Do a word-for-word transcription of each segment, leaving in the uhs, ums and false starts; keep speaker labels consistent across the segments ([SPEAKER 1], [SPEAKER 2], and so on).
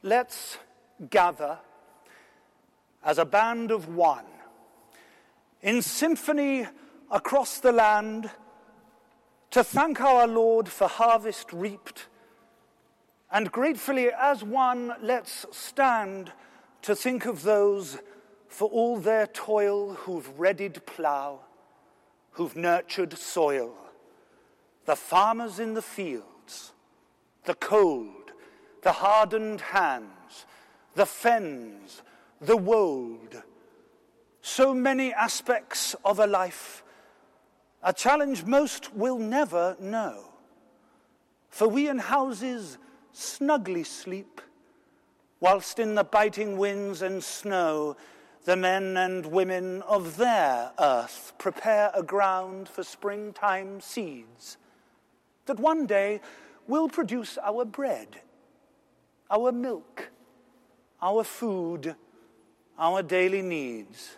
[SPEAKER 1] let's gather as a band of one, in symphony across the land, to thank our Lord for harvest reaped, and gratefully as one let's stand to think of those for all their toil who've readied plough, who've nurtured soil, the farmers in the fields, the cold, the hardened hands, the fens, the wold. So many aspects of a life, a challenge most will never know. For we in houses snugly sleep, whilst in the biting winds and snow the men and women of their earth prepare a ground for springtime seeds that one day will produce our bread, our milk, our food, our daily needs.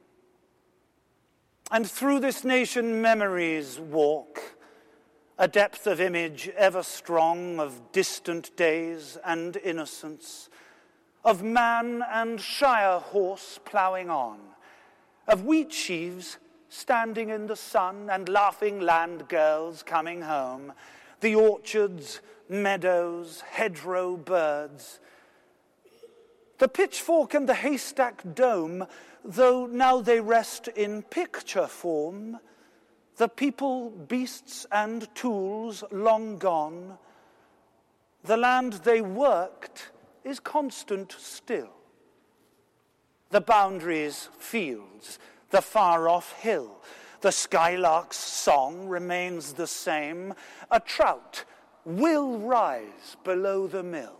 [SPEAKER 1] And through this nation memories walk, a depth of image ever strong of distant days and innocence, of man and shire horse ploughing on, of wheat sheaves standing in the sun and laughing land girls coming home, the orchards, meadows, hedgerow birds. The pitchfork and the haystack dome, though now they rest in picture form, the people, beasts, and tools long gone, the land they worked is constant still. The boundaries, fields, the far-off hill, the skylark's song remains the same. A trout will rise below the mill.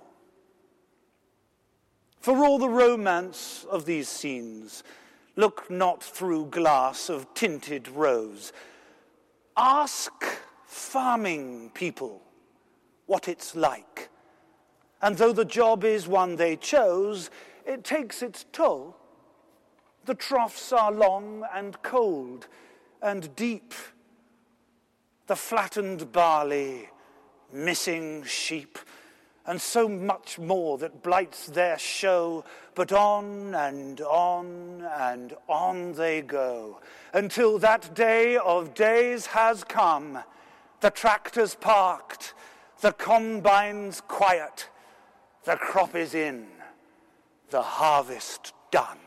[SPEAKER 1] For all the romance of these scenes, look not through glass of tinted rose. Ask farming people what it's like. And though the job is one they chose, it takes its toll. The troughs are long and cold and deep. The flattened barley, missing sheep, and so much more that blights their show. But on and on and on they go, until that day of days has come. The tractor's parked, the combine's quiet, the crop is in, the harvest done.